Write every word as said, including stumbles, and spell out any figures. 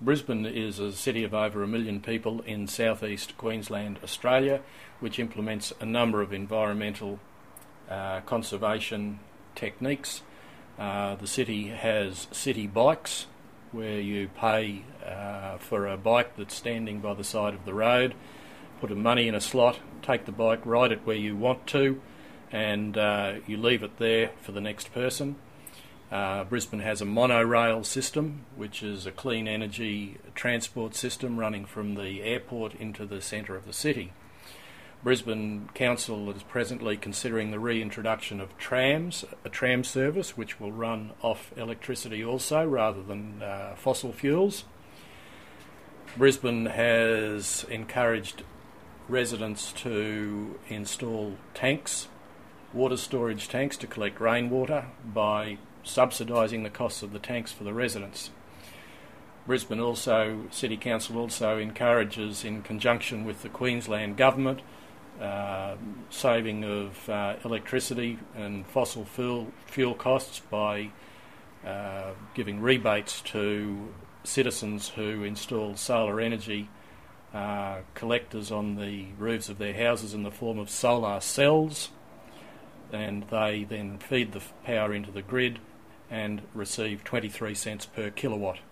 Brisbane is a city of over a million people in southeast Queensland, Australia, which implements a number of environmental uh, conservation techniques. Uh, the city has city bikes, where you pay uh, for a bike that's standing by the side of the road, put a money in a slot, take the bike, ride it where you want to, and uh, you leave it there for the next person. Uh, Brisbane has a monorail system, which is a clean energy transport system running from the airport into the centre of the city. Brisbane Council is presently considering the reintroduction of trams, a tram service which will run off electricity also rather than uh, fossil fuels. Brisbane has encouraged residents to install tanks, water storage tanks to collect rainwater by subsidising the costs of the tanks for the residents. Brisbane also, City Council also encourages, in conjunction with the Queensland Government, uh, saving of uh, electricity and fossil fuel, fuel costs by uh, giving rebates to citizens who install solar energy uh, collectors on the roofs of their houses in the form of solar cells, and they then feed the power into the grid and receive twenty-three cents per kilowatt.